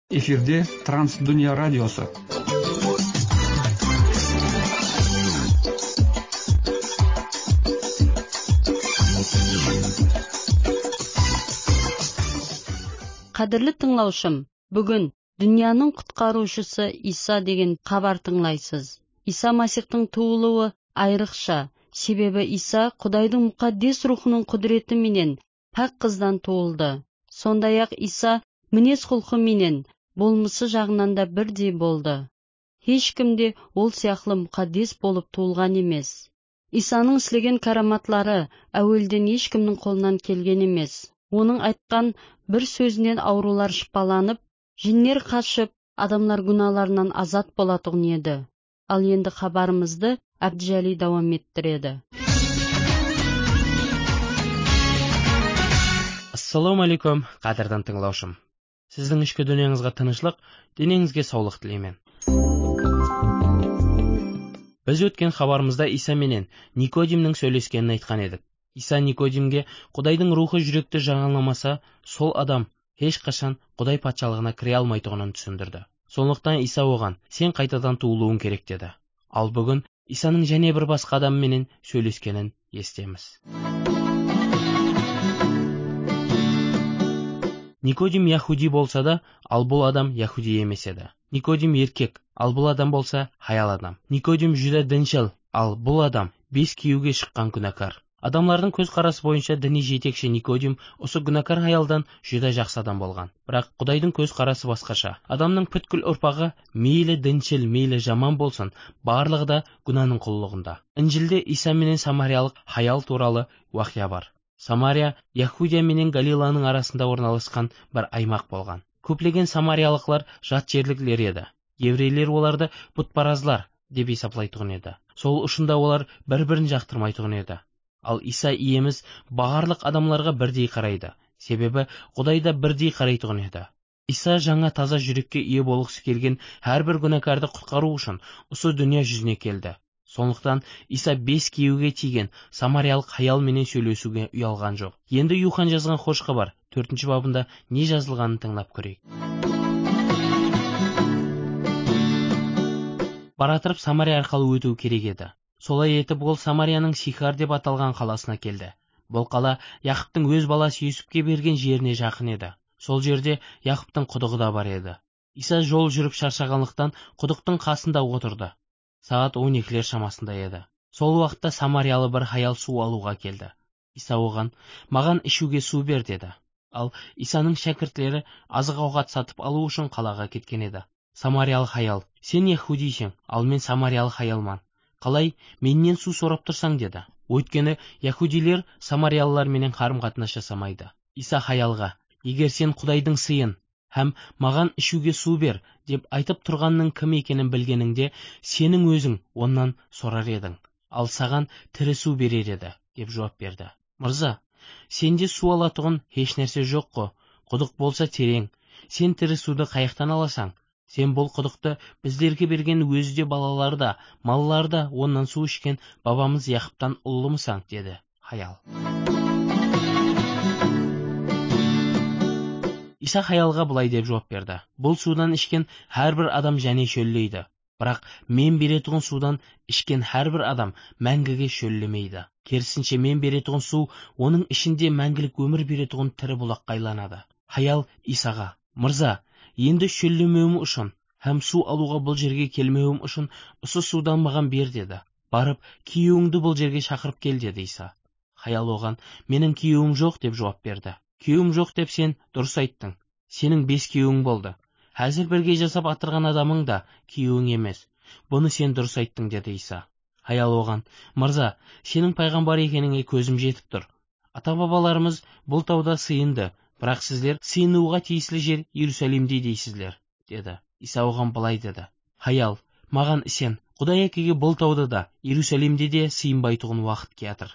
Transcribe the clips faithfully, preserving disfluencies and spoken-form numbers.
Эфирде Трансдүния радиосы. Қадірлі тыңлаушым, бүгін дүнияның құтқарушысы Иса деген хабар тыңлайсыз. Иса Масихтың туылуы айрықша, себебі Иса Құдайдың мұқаддес рухының құдіреті менен пәк қыздан туылды. Сондай-ақ Иса мінез құлқы менен болмысы жағынан да бірдей болды. Ешкімде ол сияқлы мұқаддес болып туылған емес. Исаның істеген караматлары әуелден ешкімнің қолынан келген емес. Оның айтқан бір сөзінен аурулар шипаланып, жиннер қашып, адамлар гүналарынан азат болатұғын еді. Ал енді хабарымызды Әбдіжәли давам еттіреді. Ассаламу алейкум, қадірдан тыңлаушым. Сіздің ішкі дүниеңізге тынышлық, денеңізге саулық тілеймін. Біз өткен хабарымызда Иса менен Никодимнің сөйлескенін айтқан едік. Иса Никодимге Құдайдың рухы жүректі жаңаламаса, сол адам ешқашан Құдай патшалығына кіре алмайтұғынын түсіндірді. Сондықтан Иса оған, сен қайтадан туылуың керек деді. Ал бүгін Исаның және бір басқа адам менен сөйлескенін естеміз. Никодим яхуди болса да, ал бұл адам яхуди емес еді. Никодим еркек, ал бұл адам болса хаял адам. Никодим жүда діншіл, ал бұл адам бес күйеуге шыққан күнәкар. Адамлардың көз қарасы бойынша діни жетекші Никодим осы күнәкар хаялдан жүда жақсы адам болған. Бірақ Құдайдың көз қарасы басқаша. Адамның бүткіл ұрпағы мейлі діншіл, мейлі жаман болсын, барлығы да күнәнің құллығында. Інжілде Иса менен самариялық хаял туралы уақия бар. Самария Яхудия менен Галиланың арасында орналасқан бір аймақ болған. Көплеген самариялықлар жат жерліктер еді. Еврейлер оларды бұтпаразлар деп есаплайтұғын еді. Сол ұшында олар бір-бірін жақтырмайтұғын еді. Ал Иса иеміз барлық адамларға бірдей қарайды. Себебі Құдайда бірдей қарайтұғын еді. Иса жаңа таза жүрекке ие болғысы келген әрбір күнәкарды құтқару үшін осы дүние жүзіне келді. Сондықтан Иса бес күйеуге тиген самариялық хаял менен сөйлесуге ұялған жоқ. Енді Юхан жазған хош хабар төртінші бабында не жазылғанын тыңлап көрейік. Баратырып Самария арқылы өту керек еді. Солай етіп ол Самарияның Сихар деп аталған қаласына келді. Бұл қала Яқыптың өз баласы Юсупке берген жеріне жақын еді. Сол жерде Яқыптың құдығы да бар еді. Иса жол жүріп шаршағанлықтан құдықтың қасында отырды. Сағат он екілер шамасында еді. Сол уақытта самариялы бір хаял су алуға келді. Иса оған, маған ішуге су бер деді. Ал Исаның шәкіртлері азық ауғат сатып алу үшін қалаға кеткен еді. Самариялы хаял, сен яхудисің, ал мен самариялы хаялман. Қалай менен су сорап тұрсаң деді. Өйткені яхудилер самариялылар менен қарым-қатынас жасамайды. Иса хаялға, егер сен Құдайдың сыйын һәм маған ішуге су бер деп айтып тұрғанның кім екенін білгеніңде, сенің өзің оннан сорар едің, ал саған тірі су берер еді, деп жауап берді. Мырза, сенде су алатұғын еш нәрсе жоқ қо, құдық болса терең, сен тірі суды қайықтан аласаң, сен бұл құдықты біздерге берген өзде балалар да, маллар да оннан су ішкен бабамыз Яқыптан ұлымысаң, деді хаял. Иса хаялға былай деп жауап берді. Бұл судан ішкен әрбір адам және шөллейді. Бірақ мен беретұғын судан ішкен әрбір адам мәңгіге шөллемейді. Керісінше мен беретұғын су оның ішінде мәңгілік өмір беретұғын тірі бұлаққа айланады. Хаял Исаға, мырза, енді шөллемеуім үшін һәм су алуға бұл жерге келмеуім үшін осы судан маған бер деді. Барып, күйеуіңді бұл жерге шақырып кел деді Иса. Хаял оған, менің күйеуім жоқ деп жауап берді. Күйеуім жоқ деп сен дұрыс айттың. Сенің бес күйеуің болды. Әзір бірге жасап атырған адамың да күйеуің емес. Бұны сен дұрыс айттың деді Иса. Хаял оған, мырза, сенің пайғамбар екеніңе көзім жетіп тұр. Ата-бабаларымыз бұл тауда сыйынды, бірақ сіздер сыйынуға тиесілі жер Иерусалимде дейсіздер, деді. Иса оған былай деді. Хаял, маған сен, Құдай әкеге бұл тауда да, Иерусалимде де сыйынбайтұғын уақыт келатыр.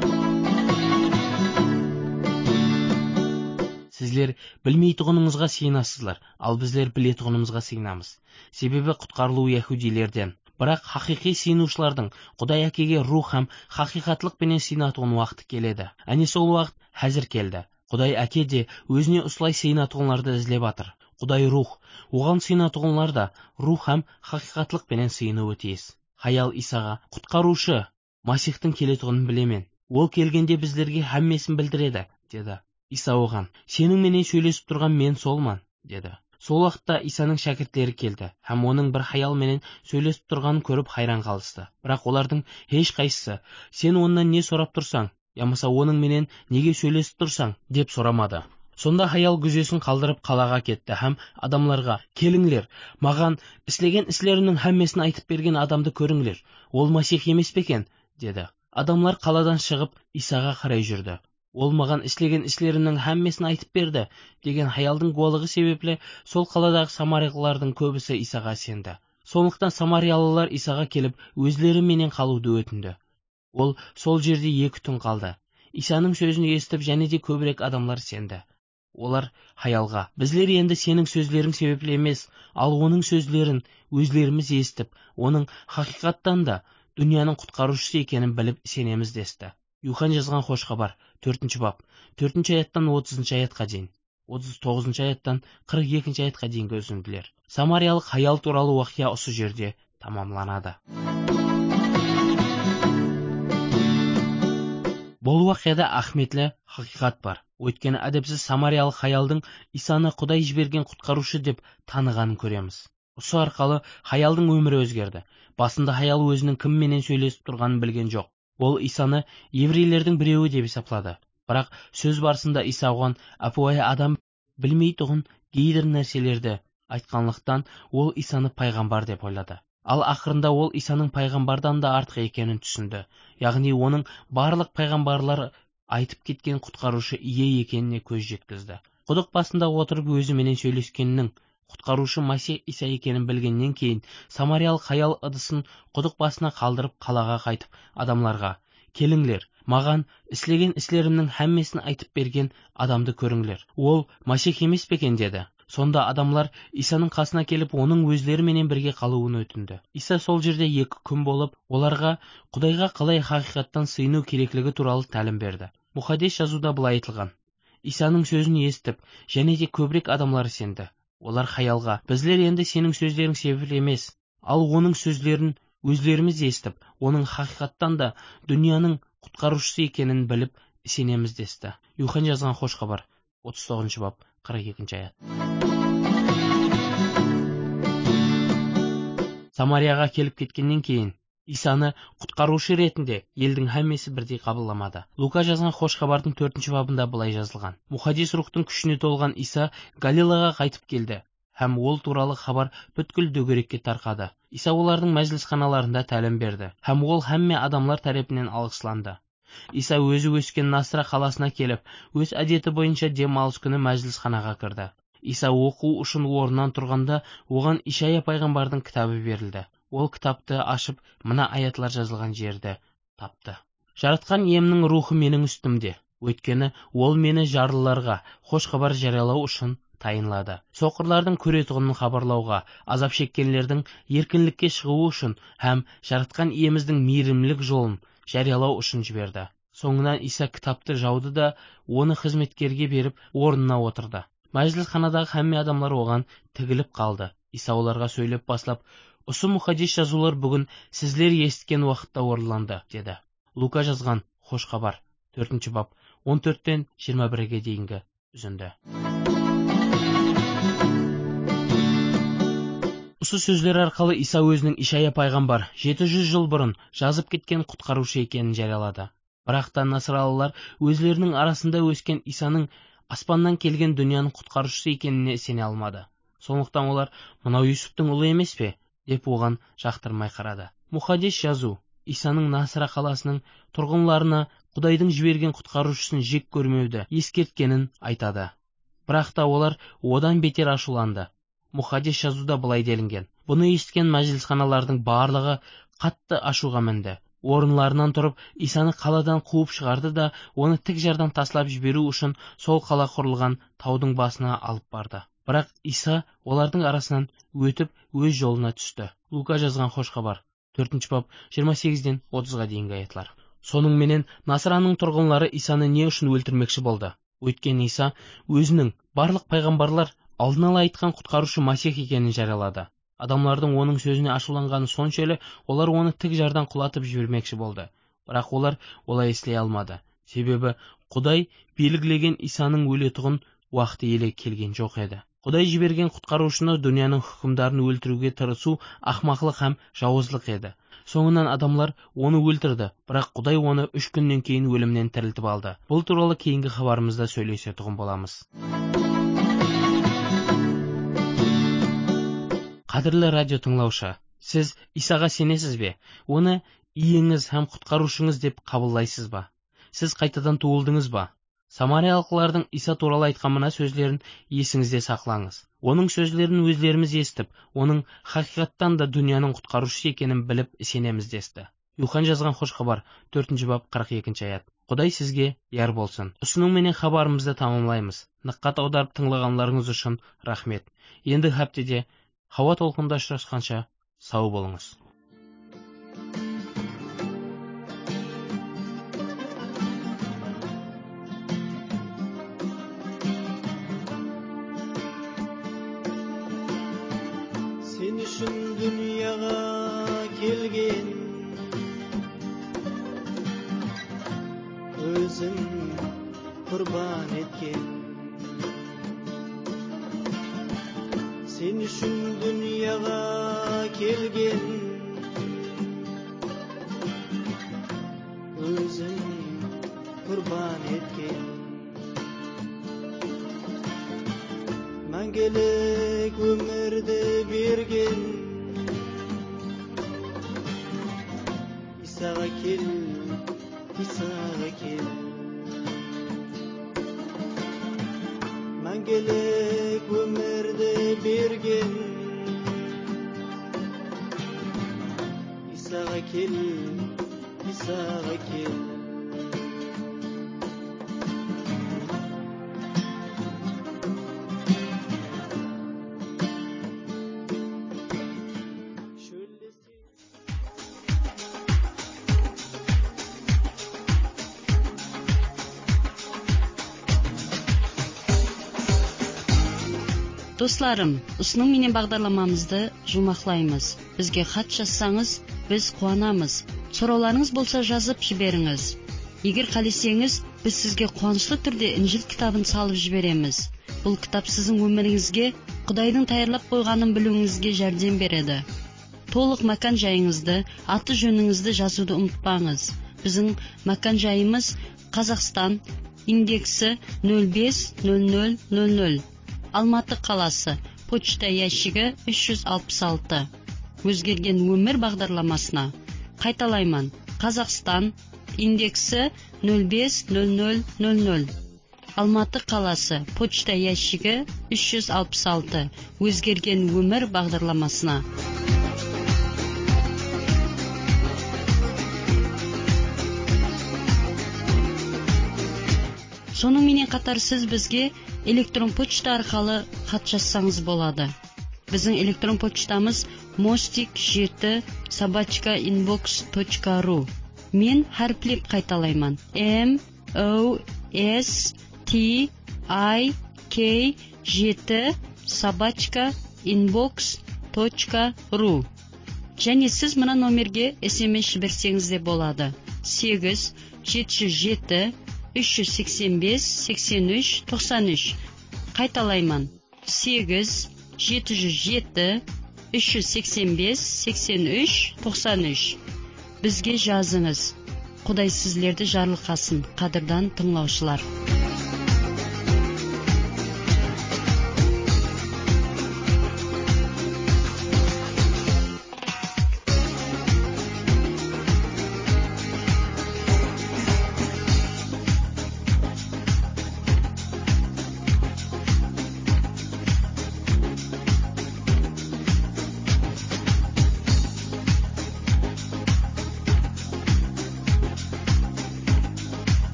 Сіздер білмейтұғыныңызға сыйынасызлар, ал біздер білетұғынымызға сыйынамыз. Себебі құтқарылу яхудилерден. Бірақ хақиқи сыйынушылардың Құдай әкеге рух һәм хақиқатлық пенен сыйынатуын уақыты келеді. Әне сол уақыт әзір келді. Құдай әке де өзіне ұслай сыйынатуынларды ізлеп атыр. Құдай рух, оған сыйынатығанлар да рух һәм хақиқатлық менен сыйынуы тиіс. Хаял Исаға, құтқарушы, Масихтың келетұғын білемен. Ол келгенде біздерге һәммесін білдіреді, деді. Иса оған, сенің менен сөйлесіп тұрған мен солман, деді. Сол уақытта Исаның шәкірттері келді, һәм оның бір хаял менен сөйлесіп тұрғанын көріп хайран қалысты. Бірақ олардың еш қайсысы, сен оннан не сорап тұрсаң, ямаса оның менен неге сөйлесіп тұрсаң, деп сорамады. Сонда хаял күзесін қалдырып қалаға кетті, һәм адамларға, келіңлер, маған істеген іслерінің һәммесін айтып берген адамды көріңлер, ол Масих емес пе екен, деді. Адамлар қаладан шығып Исаға қарай жүрді. Ол маған істеген іслерінің һәммесін айтып берді, деген хаялдың гуалығы себепле сол қаладағы самариялылардың көбісі Исаға сенді. Сондықтан самариялылар Исаға келіп, өзлері менен қалуды өтінді. Ол сол жерде екі түн қалды. Исаның сөзін естіп, және де көбірек адамлар сенді. Олар хаялға, біздер енді сенің сөздерің себепле емес, ал оның сөздерін өзлеріміз естіп, оның хақиқаттан да дүнияның құтқарушысы екенін біліп сенеміз десті. Юхан жазған хош хабар, төртінші бап, төртінші аяттан отызыншы аятқа дейін, отыз тоғызыншы аяттан қырық екінші аятқа дейінгі үзінділер. Самариялық хаял туралы уақия осы жерде тамамланады. Бұл уақияда ахметлі хақиқат бар. Өйткені әдепсіз самариялық хаялдың Исаны Құдай жіберген құтқарушы деп танығанын көреміз. Осы арқалы хаялдың өмірі өзгерді. Басында хаял өзінің кімменен сөйлесіп тұрғанын білген жоқ. Ол Исаны еврейлердің біреуі деп есептады. Бірақ сөз барысында Иса оған әпуайы адам білмейтұғын кейдір нәрселерді айтқанлықтан ол Исаны пайғамбар деп ойлады. Ал ақырында ол Исаның пайғамбардан да артық екенін түсінді. Яғни оның барлық пайғамбарлар айтып кеткен құтқарушы ие екеніне көз жеткізді. Құдық басында отырып өзіменен сөйлескеннің құтқарушы Масих Иса екенін білгеннен кейін, самариялық хаял ыдысын құдық басына қалдырып қалаға қайтып, адамларға, келіңлер, маған істеген іслерімнің һәммесін айтып берген адамды көріңлер. Ол Масих емес пе екен, деді. Сонда адамлар Исаның қасына келіп, оның өзлеріменен бірге қалуын өтінді. Иса сол жерде екі күн болып, оларға Құдайға қалай хақиқаттан сыйыну керектігі туралы тәлім берді. Мұхаддис жазуда былай айтылған: Исаның сөзін естіп, және де көбірек адамлар сенді. Олар хаялға, біздер енді сенің сөздерің себепле емес, ал оның сөздерін өзлеріміз естіп, оның хақиқаттан да дүнияның құтқарушысы екенін біліп сенеміз десті. Юхан жазған хош хабар, отыз тоғызыншы бап, қырық екінші аят. Самарияға келіп кеткеннен кейін Исаны құтқарушы ретінде елдің һәммесі бірдей қабылламады. Лука жазған хош хабардың төртінші бабында былай жазылған: Мұхаддис рухтың күшіне толған Иса Галилаға қайтып келді, һәм ол туралы хабар бүткіл дөгерекке тарқады. Иса олардың мәжілісханаларында тәлім берді, һәм ол һәмме адамлар тарапынан алғысланды. Иса өзі өскен Насра қаласына келіп, өз әдеті бойынша демалыс күні мәжілісханаға кірді. Иса оқу үшін орнынан тұрғанда, оған Ишая пайғамбардың кітабы берілді. Ол кітапты ашып, мына аятлар жазылған жерді тапты. Жаратқан иемнің рухы менің үстімде, өйткені ол мені жарлыларға хош хабар жариялау үшін тайынлады. Соқырлардың көретұғынын хабарлауға, азап шеккенлердің еркінлікке шығуы үшін һәм жаратқан иеміздің мейірімлік жолын жариялау үшін жіберді. Соңынан Иса кітапты жауды да оны қызметкерге беріп орнына отырды. Мәжілісханадағы һәмме адамлар оған тігіліп қалды. Иса оларға сөйлеп бастап: Осы мұхаддис жазулар бүгін сіздер естіген уақытта орындалды, деді. Лука жазған хош хабар, төртінші бап, он төрттен жиырма бірге дейінгі үзінді. Осы сөздер арқылы Иса өзінің Ишая пайғамбар жеті жүз жыл бұрын жазып кеткен құтқарушы екенін жариялады. Бірақ та насралылар өзлерінің арасында өскен Исаның аспаннан келген дүнияның құтқарушысы екеніне сене алмады. Сондықтан олар, мынау Юсуптың ұлы емес пе, деп оған жақтырмай қарады. Мұхаддис жазу Исаның Насра қаласының тұрғынларына Құдайдың жіберген құтқарушысын жек көрмеуді ескерткенін айтады. Бірақ та олар одан бетер ашуланды. Мұхаддис жазуда былай делінген: Бұны естіген мәжілісханалардың барлығы қатты ашуға мінді. Орынларынан тұрып, Исаны қаладан қуып шығарды да, оны тік жардан таслап жіберу үшін сол қала құрылған таудың басына алып барды. Бірақ Иса олардың арасынан өтіп өз жолына түсті. Лука жазған хош хабар, төртінші бап, жиырма сегізден отызға дейінгі аятлар. Соның менен Насраның тұрғынлары Исаны не үшін өлтірмекші болды? Өйткені Иса өзінің барлық пайғамбарлар алдын ала айтқан құтқарушы Масих екенін жариялады. Адамлардың оның сөзіне ашуланғаны соншалық, олар оны тік жардан құлатып жібермекші болды. Бірақ олар олай істей алмады. Себебі Құдай белгілеген Исаның өлетұғын уақыты еле келген жоқ еді. Құдай жіберген құтқарушыны дүнияның хүкімдарын өлтіруге тырысу ақмақлық һәм жауыздық еді. Соңынан адамлар оны өлтірді, бірақ Құдай оны үш күннен кейін өлімнен тірілтіп алды. Бұл туралы кейінгі хабарымызда сөйлесетұғын боламыз. Қадірлі радио тыңлаушы, сіз Исаға сенесіз бе? Оны иеңіз һәм құтқарушыңыз деп қабылдайсыз ба? Сіз қайтадан туылдыңыз ба? Самариялықтардың Иса туралы айтқан мына сөздерін есіңізде сақлаңыз. Оның сөздерін өздеріміз естіп, оның хақиқаттан да дүнияның құтқарушысы екенін біліп сенеміз десті. Юхан жазған хош хабар, төртінші бап қырық екінші аят. Құдай сізге яр болсын. Ұсынуменен хабарымызды тамамлаймыз. Ныққат аударып тыңлағанларыңыз үшін рахмет. Енді хаптеде Хауа толқында ұшырасқанша сау болыңыз. Sen үшін дүнияға келген, өзін құрбан еткен. Sen үшін дүнияға келген, өзін құрбан еткен. Мәңгілік өмірді берген, Исаға кел, Исаға кел. Мәңгілік өмірді берген, Исаға кел, Исаға кел. Достарым, ұсыным менен бағдарламамызды жұмақлаймыз. Бізге хат жазсаңыз, біз қуанамыз. Сұрауларыңыз болса жазып жіберіңіз. Егер қалесеңіз, біз сізге қуанышлы түрде Инжил кітабын салып жібереміз. Бұл кітап сіздің өміріңізге Құдайдың таярлап қойғанын білуіңізге жәрдем береді. Толық мәкан жайыңызды, аты жөніңізді жазуды ұмытпаңыз. Біздің мәкан жайымыз Қазақстан, индексі нөл бес нөл нөл нөл нөл. Алматы қаласы, почта ящигі үш жүз алпыс алты. Өзгерген өмір бағдарламасына. Қайталаймын. Қазақстан, индексі нөл бес нөл нөл нөл нөл. Алматы қаласы, почта ящигі үш жүз алпыс алты. Өзгерген өмір бағдарламасына. Сонымен қатар сіз бізге электрон почта арқылы хат жазсаңыз болады. Біздің электрон почтамыз мостик жеті собачка инбокс точка ру. Мен харфлеп қайталаймын. M O S T I K жеті собачка инбокс точка ру. Және сіз мына номерге эс эм эс жіберсеңіз де болады. сегіз жеті жүз жеті үш жүз сексен бес сексен үш тоқсан үш. Қайталаймын. сегіз жеті жүз жеті үш жүз сексен бес сексен үш тоқсан үш. Бізге жазыңыз. Құдай сіздерді жарылқасын, қадірдан тыңлаушылар.